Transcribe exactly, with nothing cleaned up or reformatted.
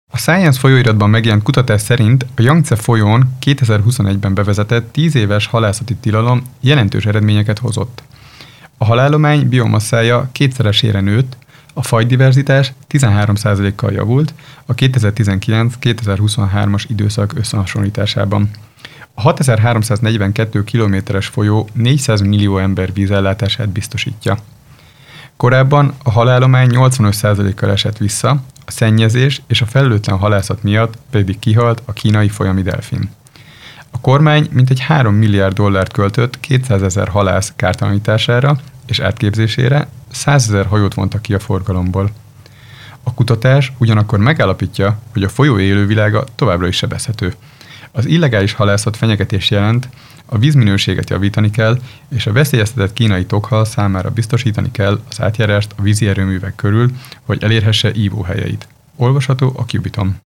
A Science folyóiratban megjelent kutatás szerint a Yangtze folyón kétezer-huszonegyben bevezetett tíz éves halászati tilalom jelentős eredményeket hozott. A halállomány biomasszája kétszeresére nőtt, a fajdiverzitás tizenhárom százalékkal javult a kétezer-tizenkilenc-kétezer-huszonhármas időszak összehasonlításában. A hatezer-háromszáznegyvenkettő kilométeres folyó négyszáz millió ember vízellátását biztosítja. Korábban a halállomány nyolcvanöt százalékkal esett vissza, a szennyezés és a felelőtlen halászat miatt pedig kihalt a kínai folyami delfin. A kormány mintegy három milliárd dollárt költött kétszázezer halász kártalanítására és átképzésére, százezer hajót vontak ki a forgalomból. A kutatás ugyanakkor megállapítja, hogy a folyó élővilága továbbra is sebezhető. Az illegális halászat fenyegetés jelent, a vízminőséget javítani kell, és a veszélyeztetett kínai tokhal számára biztosítani kell az átjárást a vízi erőművek körül, hogy elérhesse ívóhelyeit. Olvasható a Cubiton.